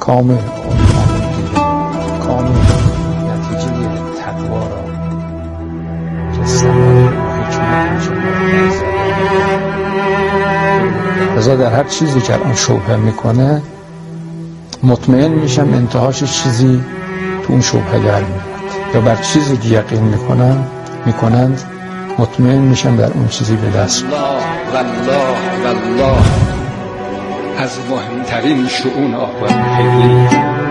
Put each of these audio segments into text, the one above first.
کامل نتیجه تقوا را که ثمره حکمت میشه. لذا در هر چیزی که الان شبهه میکنه مطمئن میشم انتهاش چیزی تو اون شبهه در میاد، یا بر چیزی که یقین میکنند مطمئن میشم در اون چیزی به دست میاد. والله از مهمترین شؤون آخوان خیلی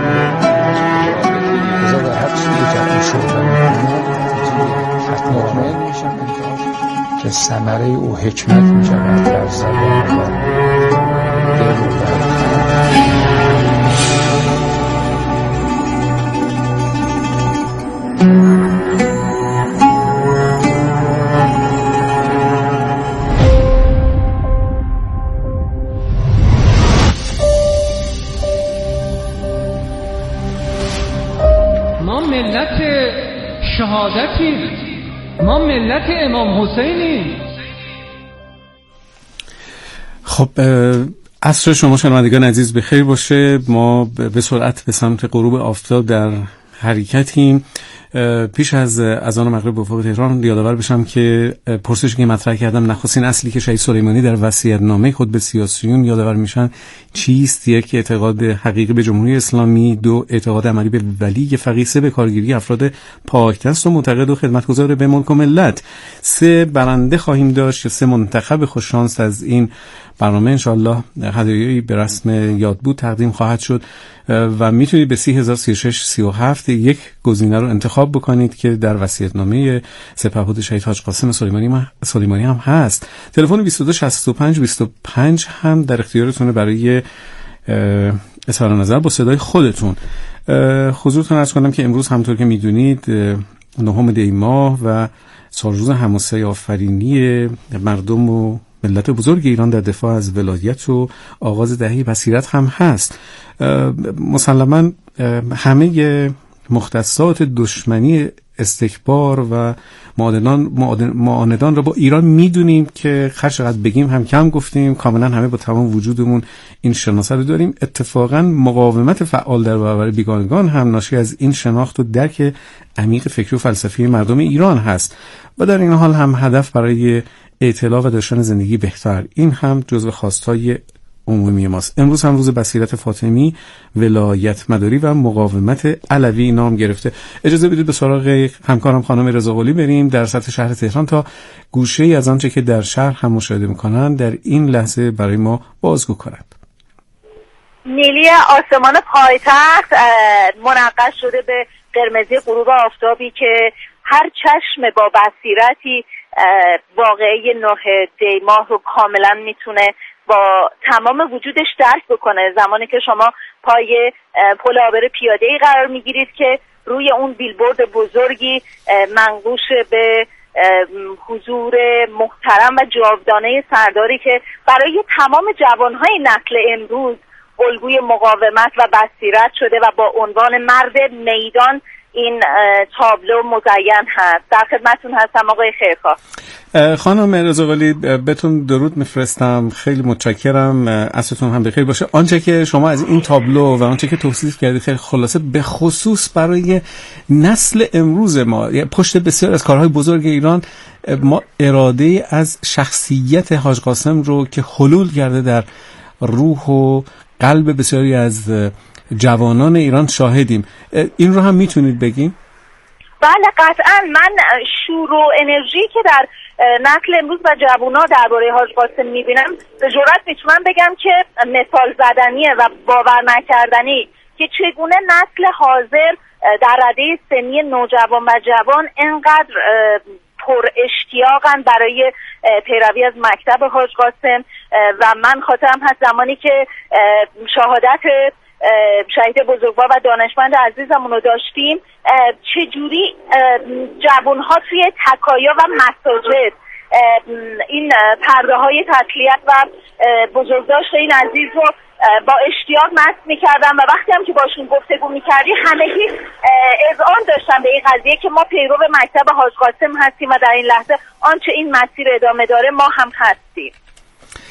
لذا در هر چیزی که الان شبهه میکنه مطمئن میشم انتهاش که ثمره او حکمت میشود در زبان و دل و ما ملت شهادتیم، ما ملت امام حسینیم. خب عصر شما شنوندگان عزیز بخیر باشه. ما به سرعت به سمت غروب آفتاب در حرکتیم. پیش از اذان مغرب به افق تهران یادآور بشم که پرسشی که مطرح کردم، نخستین اصلی که شهید سلیمانی در وصیت‌نامه خود به سیاسیون یادآور میشن چیست؟ یک، اعتقاد حقیقی به جمهوری اسلامی. دو، اعتقاد عملی به ولی فقیه. سه، به کارگیری افراد پاکدست و معتقد و خدمتگزار به ملک و ملت. سه، برنده خواهیم داشت که سه منتخب خوششانس از این برنامه انشاءالله هدایایی به رسم یادبود تقدیم خواهد شد و میتونید به 30,036,37 یک گزینه رو انتخاب بکنید که در وصیت‌نامه سپهبد شهید حاج قاسم سلیمانی هم هست. تلفن 226525 هم در اختیارتونه برای اظهار نظر با صدای خودتون. حضورتون عرض کنم که امروز همونطور که میدونید 9 دی ماه و سالروز حماسه آفرینی مردم و ملت بزرگ ایران در دفاع از ولایت و آغاز دهه بصیرت هم هست. مسلماً همه مختصات دشمنی، استکبار و معاندان را با ایران میدونیم که هر چقدر بگیم هم کم گفتیم. کاملا همه با تمام وجودمون این شناسه رو داریم. اتفاقا مقاومت فعال در برابر بیگانگان هم ناشی از این شناخت و درک عمیق فکری و فلسفی مردم ایران هست و در این حال هم هدف برای اطلاع و داشتن زندگی بهتر. این هم جزو خواستهای عمومی ماست. امروز هم روز بصیرت فاطمی، ولایت مداری و مقاومت علوی نام گرفته. اجازه بدید به سراغ همکارم خانم رضاقلی بریم در سطح شهر تهران تا گوشه‌ای از آنچه که در شهر هم مشاهده می‌کنند در این لحظه برای ما بازگو کنند. نیلی آسمان پایتخت منقش شده به قرمزی غروب آفتابی که هر چشم با بصیرتی واقعه 9 دی ماه رو کاملا میتونه با تمام وجودش درک بکنه. زمانی که شما پای پل عابر پیاده‌ای قرار میگیرید که روی اون بیلبورد بزرگی منقوش به حضور محترم و جاودانه سرداری که برای تمام جوانهای نسل امروز الگوی مقاومت و بصیرت شده و با عنوان مرد میدان این تابلو مزین هست. در خدمتتون هستم آقای خیرخواه. خانم رضاقلی بهتون درود میفرستم. خیلی متشکرم. عصرتون هم بخیر باشه. آنچه که شما از این تابلو و آنچه که توصیف کردید خیلی خلاصه به خصوص برای نسل امروز ما، پشت بسیار از کارهای بزرگ ایران ما اراده از شخصیت حاج قاسم رو که حلول کرده در روح و قلب بسیاری از جوانان ایران شاهدیم. این رو هم میتونید بگین؟ بله قطعا. من شور و انرژی که در نسل امروز و جوونا درباره حاج قاسم میبینم به جرئت میتونم بگم که مثال زدنیه و باور نکردنی که چگونه نسل حاضر در رده سنی نوجوان و جوان انقدر پر اشتیاقن برای پیروی از مکتب حاج قاسم. و من خاطرم هست زمانی که شهادت شهید بزرگوار و دانشمند عزیزمون رو داشتیم چجوری جوانها توی تکایا و مساجد این پرده های تسلیت و بزرگداشت این عزیز رو با اشتیاق مست میکردن و وقتی هم که باشون گفتگو میکردی همگی اذعان داشتن به این قضیه که ما پیرو مکتب حاج قاسم هستیم و در این لحظه آنچه این مسیر ادامه داره ما هم هستیم.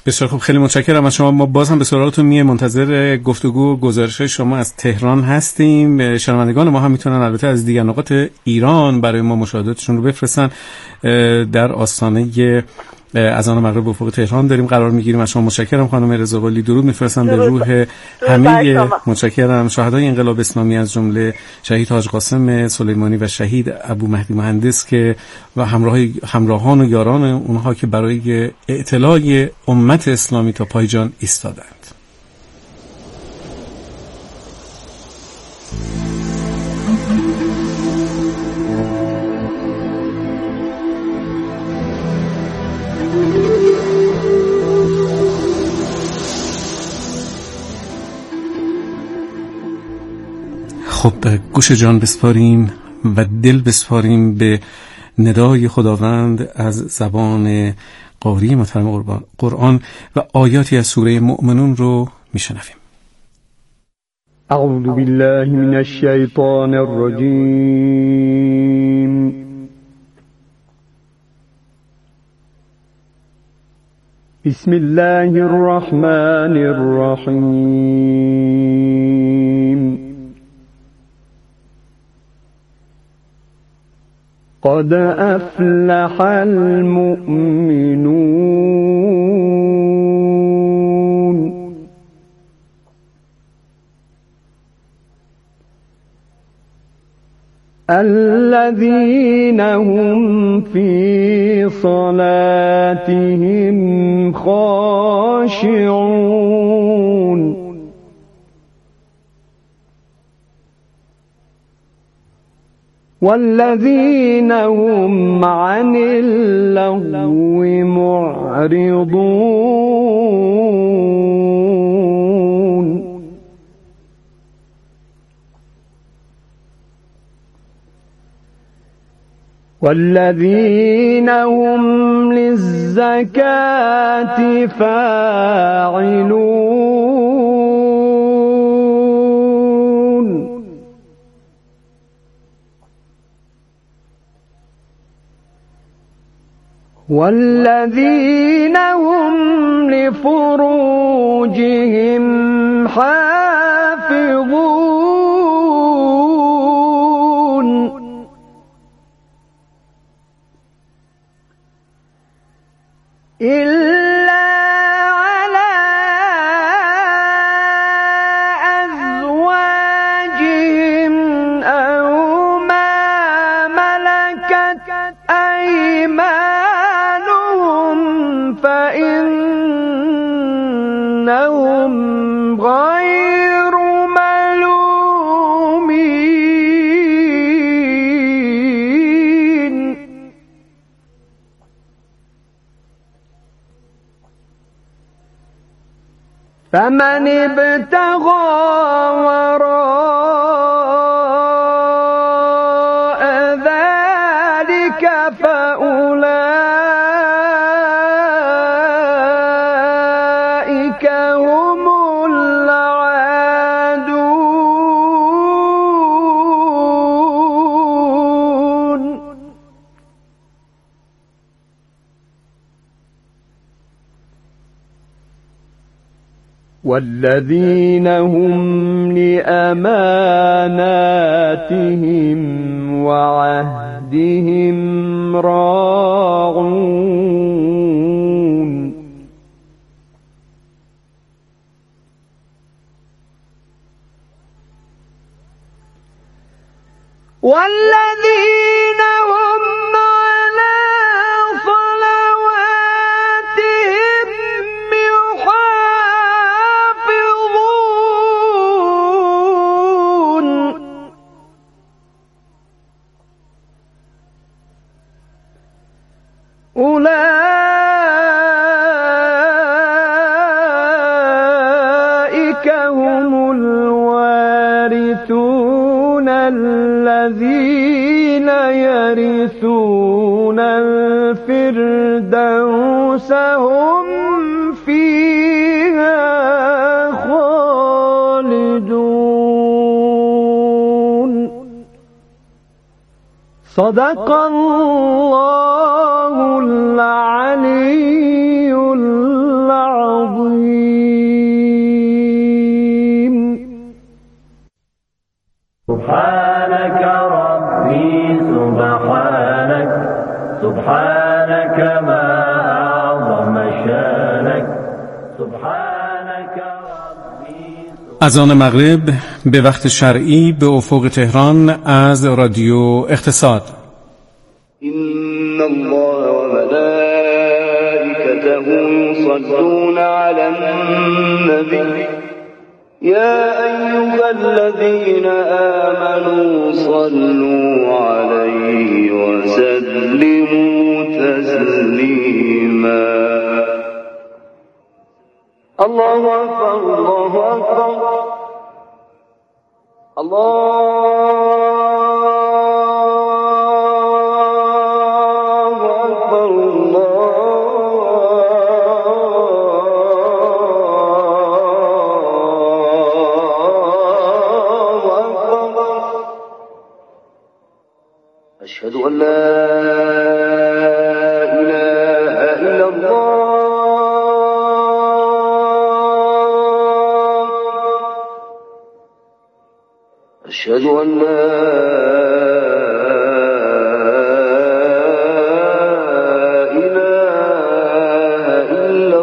بسیار خوب، خیلی متشکرم از شما. ما باز هم به سراغتون منتظر گفتگو و گزارش شما از تهران هستیم. شنوندگان ما هم میتونن البته از دیگر نقاط ایران برای ما مشاهداتشون رو بفرستن. در آستانه اذان مغرب افق تهران داریم قرار میگیریم. از شما متشکرم خانم رضاقلی. درود میفرستم به روح همه متشکرم شهدای انقلاب اسلامی از جمله شهید حاج قاسم سلیمانی و شهید ابو مهدی مهندس که و همراهان و یاران اونها که برای اعتلاع امت اسلامی تا پای جان ایستادند. خب گوش جان بسپاریم و دل بسپاریم به ندای خداوند از زبان قاری محترم قرآن و آیاتی از سوره مؤمنون رو میشنویم. اعوذ بالله من الشیطان الرجیم. بسم الله الرحمن الرحیم. قد أفلح المؤمنون الذين هم في صلاتهم خاشعون والذين هم عن اللغو معرضون والذين هم للزكاة فاعلون والذين هم لفروجهم حافظون إلا على أزواجهم أو ما ملكت أيمانهم فإنهم غير ملومين فمن ابتغى وراء ذلك فأولئك هم العادون والذين هم لأماناتهم وعهدهم راعون والذين هم على صلواتهم يحافظون أولئك هم الوارثون الذين يرثون الفردوس هم فيها خالدون صدق الله العلي العظيم. سبحانك ربي سبحانك سبحانك ما أعظم شانك سبحانك ربي. اذان مغرب به وقت شرعی به افق تهران از رادیو اقتصاد. إن الله وملائكته يصلون على النبي يا أيها الذين آمنوا صلوا عليه وسلموا تسليما. الله أكبر الله أكبر أشهد أن لا إله إلا الله أشهد أن لا إله إلا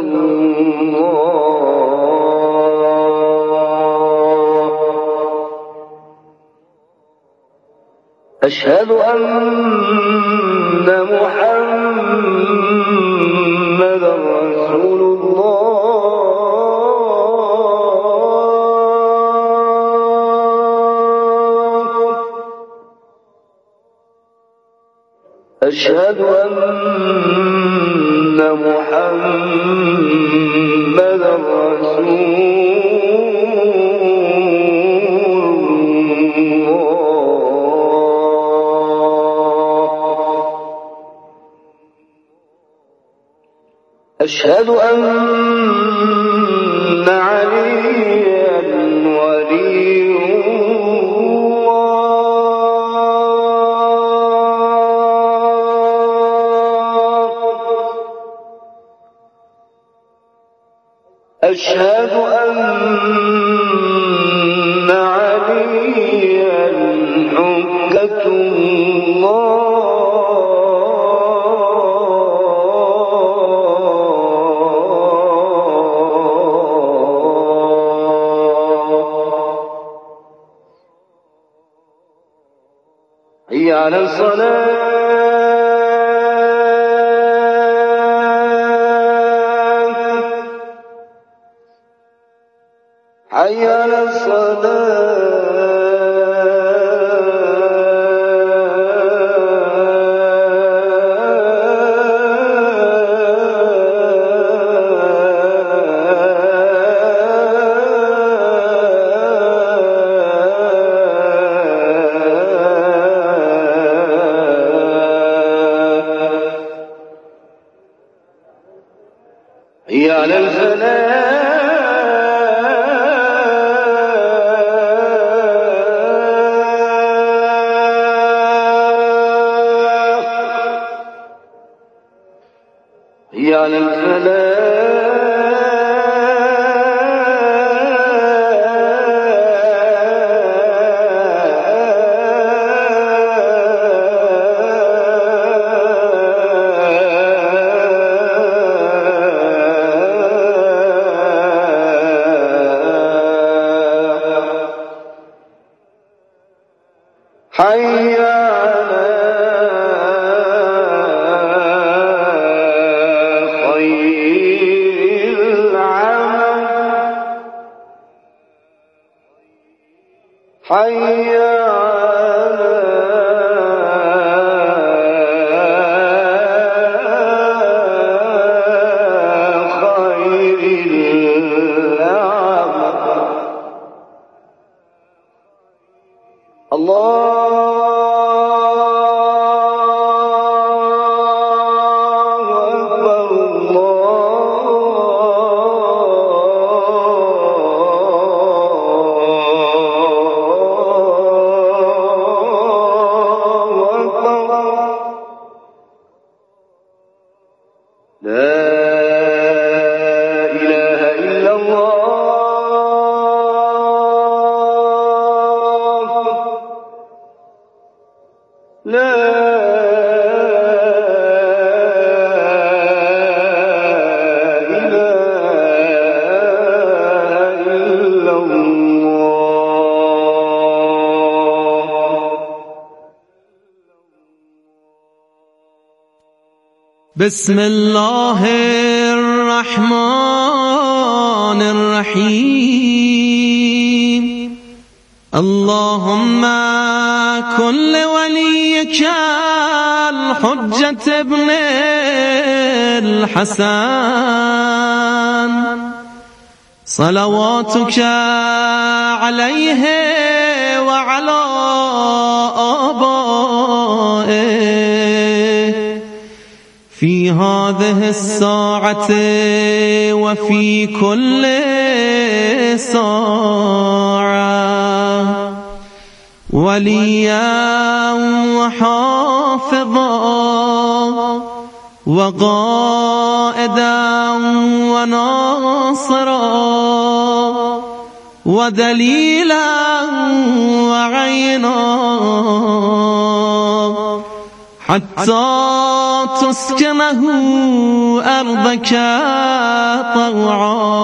الله أشهد أن محمد رسول الله أشهد أن محمد رسول أشهد أن عليا ولي الله أشهد أن عليا حجة الله حي على الصلاة حي على حي على الفلاح حي على حي على خير العمل حي على خير العمل الله لا بسم الله الرحمن الرحيم اللهم كن لوليك الحجة ابن الحسن صلواتك عليه وعلى آبائه في هذه الساعة وفي كل ساعة وليا وحافظا وقائدا وناصرا ودليلا وعينا حتى تسكنه أرضك طوعا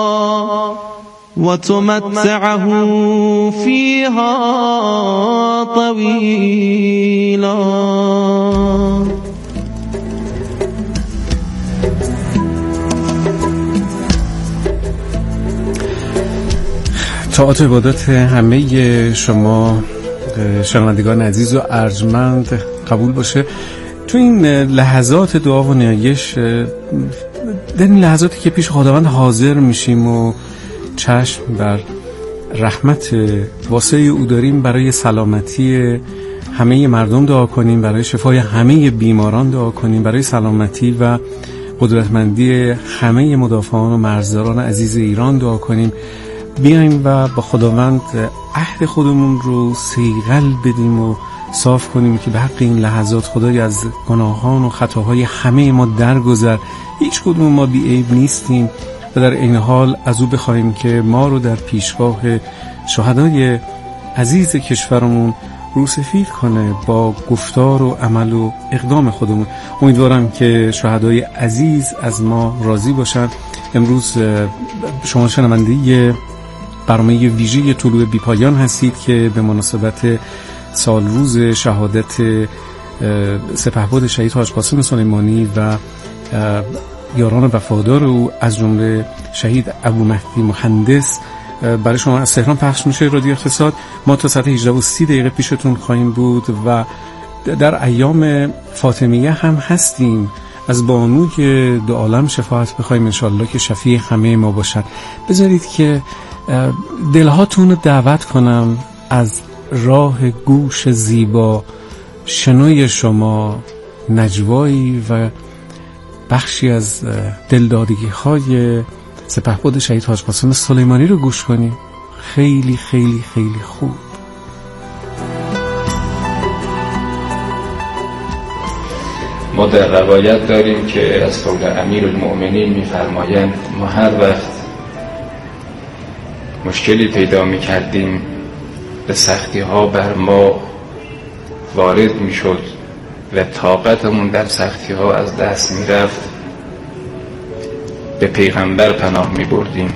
وتمتعه فيها طويلا. طاعت عبادت همه شما شنوندگان عزیز و ارجمند قبول باشه. تو این لحظات دعا و نیایش، در این لحظاتی که پیش خداوند حاضر میشیم و چشم بر رحمت واسع او داریم، برای سلامتی همه مردم دعا کنیم، برای شفای همه بیماران دعا کنیم، برای سلامتی و قدرتمندی همه مدافعان و مرزداران عزیز ایران دعا کنیم. بیایم و با خداوند عهد خودمون رو صیقل بدیم و صاف کنیم که به حق این لحظات خدای از گناهان و خطاهای همه ما درگذر. هیچ کدوم ما بی عیب نیستیم و در این حال از او بخوایم که ما رو در پیشگاه شهدای عزیز کشورمون روسفید کنه با گفتار و عمل و اقدام خودمون. امیدوارم که شهدای عزیز از ما راضی باشند. امروز شما شنونده برنامه ویژه طلوع بی‌پایان هستید که به مناسبت سال روز شهادت سپهبد شهید حاج قاسم سلیمانی و یاران وفادار او از جمله شهید ابو مهدی مهندس برای شما از تهران پخش میشه. رادیو اقتصاد. ما تا ساعت 18:30 پیشتون خواهیم بود و در ایام فاطمیه هم هستیم. از بانوی دو عالم شفاعت بخوایم انشالله که شفیع همه ما باشد. بذارید که دلهاتون رو دعوت کنم از راه گوش زیبا شنوی شما نجوایی و بخشی از دلدادگی های سپهبد شهید حاج قاسم سلیمانی رو گوش کنیم. خیلی خیلی خیلی خوب. ما در روایت داریم که از قول امیرالمؤمنین می‌فرمایند ما هر وقت مشکلی پیدا می‌کردیم به سختی‌ها بر ما وارد می‌شد و طاقتمون در سختی‌ها از دست می‌رفت، به پیغمبر پناه می‌بردیم.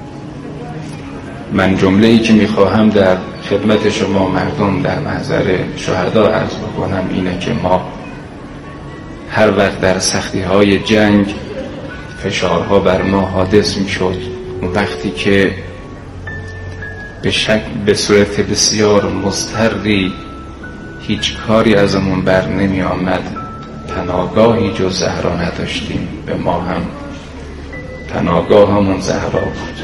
من جمله‌ای که می‌خواهم در خدمت شما مردم در محضر شهدا عرض بکنم اینه که ما هر وقت در سختی‌های جنگ فشارها بر ما حادث می‌شد، اون وقتی که به صورت بسیار مضطری هیچ کاری ازمون بر نمی آمد، پناهگاهی جز زهرا نداشتیم. به ما هم پناهگاهمون زهرا بود.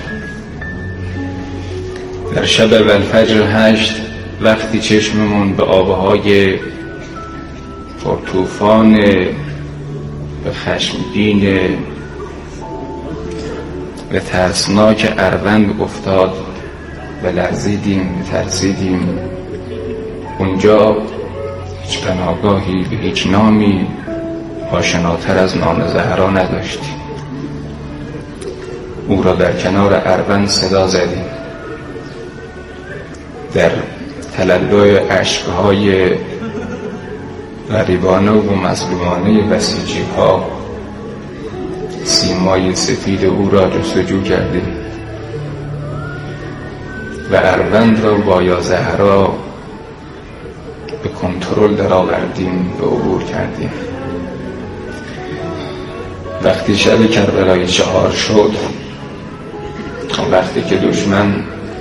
در شب والفجر 8 وقتی چشممون به آبهای پرطوفان به خشمگین و ترسناک اروند افتاد و لرزیدیم، ترسیدیم، اونجا هیچ پناهگاهی به هیچ نامی آشناتر از نام زهرا نداشتیم. او را در کنار اروند صدا زدیم. در تلالوی اشکهای غریبانه و مظلومانه بسیجی ها سیمای سفید او را جستجو کردیم و اروند را با یا زهرا به کنترل در آوردیم، به عبور کردیم. وقتی شب کربلای 4 شد، وقتی که دشمن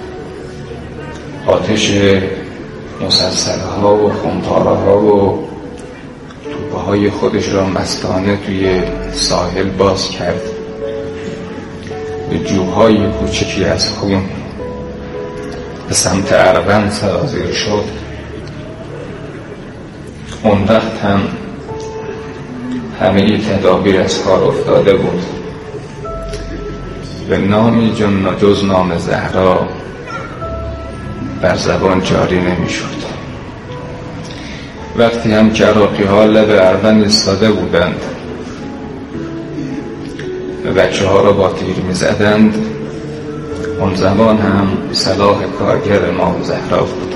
آتش مسلسل‌ها و خمپاره‌ها و توپه‌های خودش را مستانه توی ساحل باز کرد، به جوهای کوچکی از خون به سمت اروند سرازیر شد، اون وقت هم همه تدابیر از کار افتاده بود. به نامی جز نام زهرا بر زبان جاری نمی شد. وقتی هم که عراقی ها لب اروند ایستاده بودند و بچه ها را با تیر می زدند، اون زمان هم سلاح کارگر امام زهرا بود.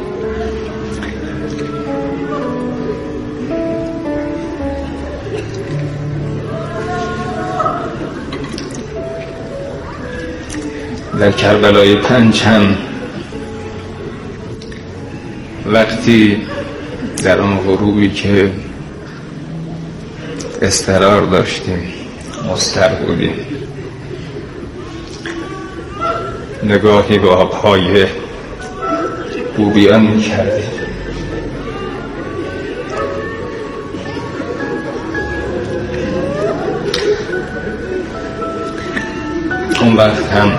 در کربلای 5 هم وقتی در اون غروبی که اضطرار داشتیم، مضطر بودیم، نگاهی به آبهای بوبیان می‌کردیم، اون وقت هم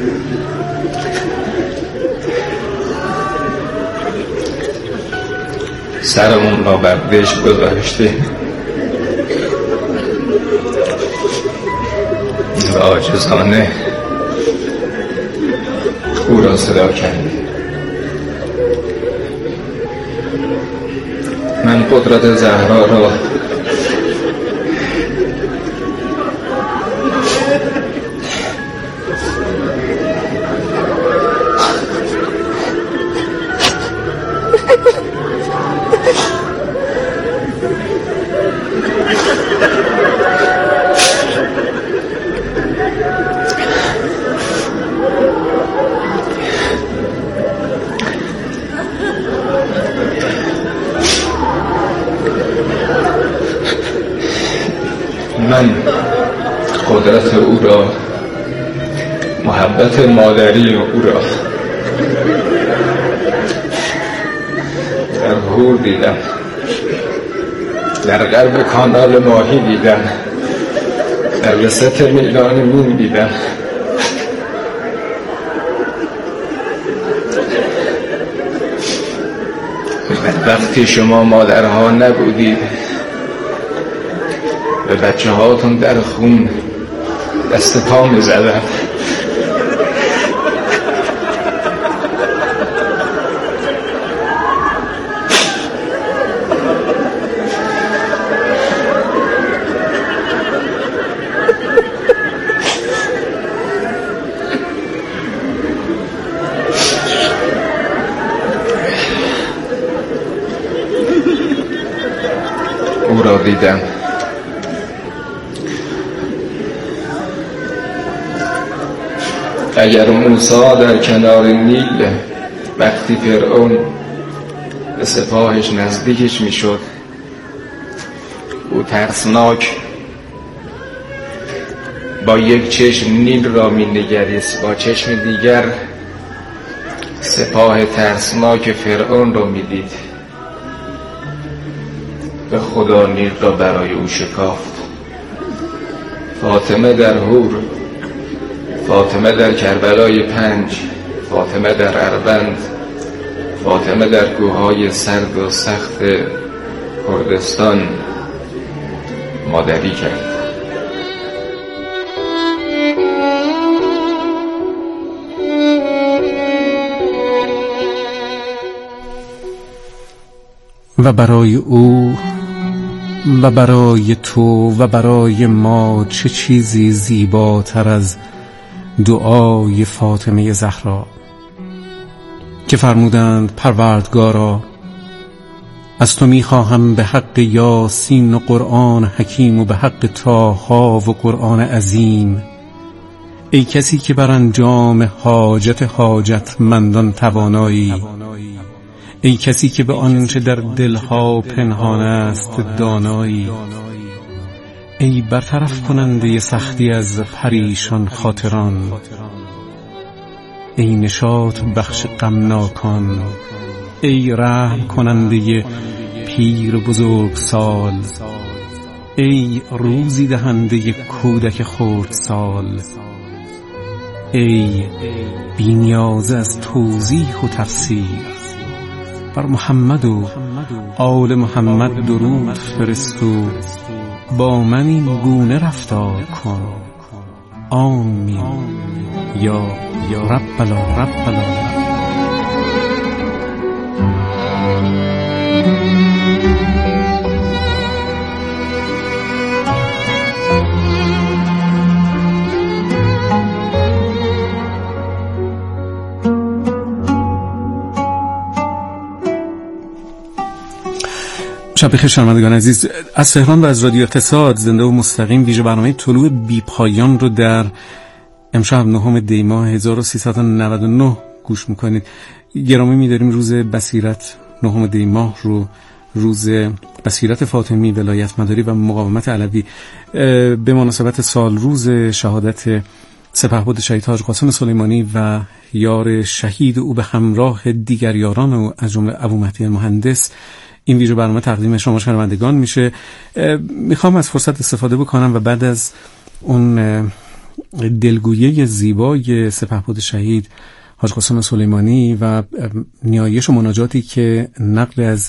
سرمون را بر دشت گذاشتیم و عاجزانه او را صدا کردیم. من قدرت زهرا را قدرت او را، محبت مادری او را در هور دیدم، در قلب کانال ماهی دیدم، در وسط میدان مون دیدم. وقتی شما مادرها نبودید به بچه هاتون در خون دست پا می زدن. او را دیدم. اگر موسی در کنار نیل وقتی فرعون به سپاهش نزدیکش میشد، او ترسناک با یک چشم نیل را مینگریست، با چشم دیگر سپاه ترسناک فرعون را میدید. به خدا نیل را برای او شکافت. فاطمه در هور، فاطمه در کربلای 5، فاطمه در اروند، فاطمه در کوههای سرد و سخت کردستان مادری کرد. و برای او و برای تو و برای ما چه چیزی زیباتر از دعای فاطمه زهرا که فرمودند پروردگارا از تو میخواهم به حق یاسین و قرآن حکیم و به حق طاها و قرآن عظیم. ای کسی که بر انجام حاجتمندان توانایی، ای کسی که به آنچه در دلها پنهان است دانایی، ای برطرف کننده سختی از پریشان خاطران، ای نشاط بخش غمناکان، ای رحم کننده پیر بزرگ سال، ای روزی دهنده کودک خردسال، ای بی‌نیاز از توضیح و تفسیر، بر محمد و آل محمد درود فرست و با من این گونه رفتار کن. آمین یا رب العالمین. شب بخیر شنوندگان عزیز، از تهران و از رادیو اقتصاد زنده و مستقیم ویژه برنامه طلوع بی پایان رو در امشب 9 دی ماه 1399 گوش میکنید. گرامی می‌داریم روز بصیرت 9 دی ماه رو روز بصیرت فاطمی، ولایت مداری و مقاومت علوی به مناسبت سال روز شهادت سپهبد شهید حاج قاسم سلیمانی و یار شهید او به همراه دیگر یاران او از جمله ابو مهدی مهندس این ویژه برنامه تقدیم شما شنوندگان میشه. میخوام از فرصت استفاده بکنم و بعد از اون دلگویی زیبای سپهبد شهید حاج قاسم سلیمانی و نیایش و مناجاتی که نقل از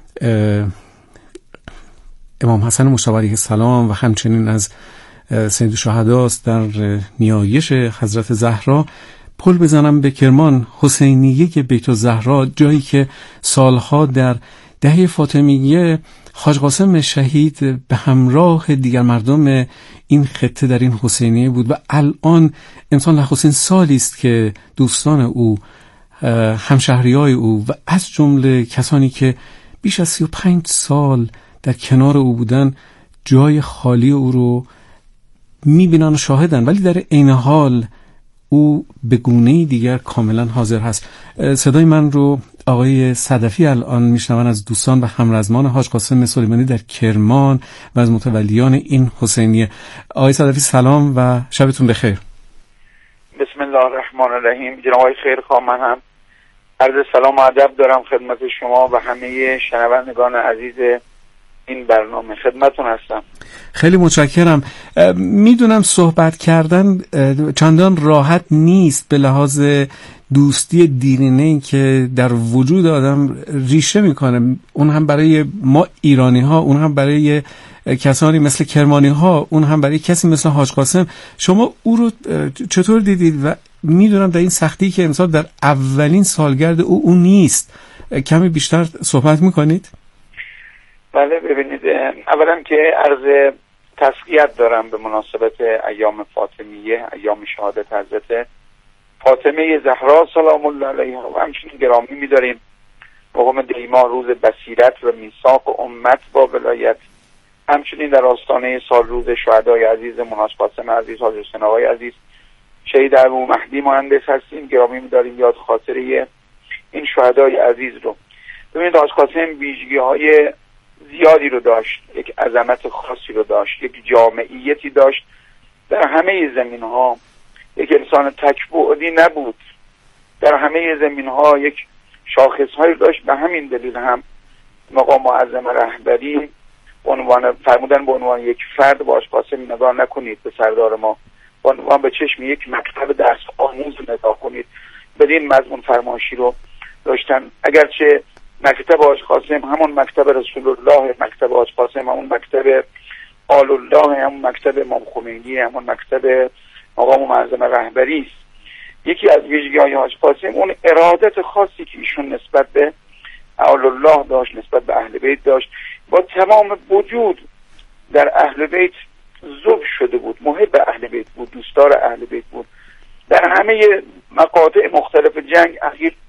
امام حسن مجتبی علیه السلام و همچنین از سید الشهدا است در نیایش حضرت زهرا، پل بزنم به کرمان، حسینیه بیت الزهرا، جایی که سالها در دهه فاطمیه حاج قاسم شهید به همراه دیگر مردم این خطه در این حسینیه بود و الان امسال نخستین سالی است که دوستان او، همشهریای او و از جمله کسانی که بیش از 35 سال در کنار او بودن جای خالی او رو میبینن و شاهدن، ولی در عین حال او به گونه‌ای دیگر کاملا حاضر هست. صدای من رو آقای صدفی الان میشنون از دوستان و همرزمان حاج قاسم سلیمانی در کرمان و از متولیان این حسینیه. آقای صدفی سلام و شبتون بخیر. بسم الله الرحمن الرحیم. جناب آقای خیرخواه، من هم عرض سلام و ادب دارم خدمت شما و همه شنوندگان عزیز این برنامه. خدمتون هستم. خیلی متشکرم. میدونم صحبت کردن چندان راحت نیست به لحاظ دوستی دیرینه‌ای که در وجود آدم ریشه میکنه، اون هم برای ما ایرانی ها، اون هم برای کسانی مثل کرمانی ها، اون هم برای کسی مثل حاج قاسم. شما او رو چطور دیدید؟ و میدونم در این سختی که امسال در اولین سالگرد او نیست، کمی بیشتر صحبت میکنید؟ بله، ببینید، اولا که عرض تسلیت دارم به مناسبت ایام فاطمیه، ایام شهادت حضرت فاطمه زهرا سلام الله علیها و همچنین گرامی می‌داریم مقام دیما روز بصیرت و میثاق امت با ولایت، همچنین در آستانه سال روز شهدای عزیز حاج قاسم عزیز، حاج حسین آقای عزیز، شهید ابو مهدی مهندس هستیم. گرامی می‌داریم یاد خاطره این شهدای عزیز رو. ببینید، حاج قاسم ویژگی‌های زیادی رو داشت، یک عظمت خاصی رو داشت، یک جامعیتی داشت در همه زمین‌ها، یک انسان تک‌بعدی نبود، در همه زمین‌ها یک شاخص‌هایی داشت. به همین دلیل هم مقام معظم رهبری فرمودن به عنوان یک فرد با حاج قاسم نگاه نکنید به سردار ما، با عنوان به چشم یک مکتب درس آموز نگاه کنید. بدین مضمون فرمایشی رو داشتن. اگرچه مکتب حاج قاسم همون مکتب رسول الله، مکتب حاج قاسم همون مکتب آل الله، همون مکتب امام خمینی، همون مکتب مقام معظم رهبری است. یکی از ویژگی‌های حاج قاسم اون ارادت خاصی که ایشون نسبت به آل الله داشت، نسبت به اهل بیت داشت، با تمام وجود در اهل بیت ذوب شده بود، محب اهل بیت بود، دوستدار اهل بیت بود. در همه مقاطع مختلف جنگ اخیر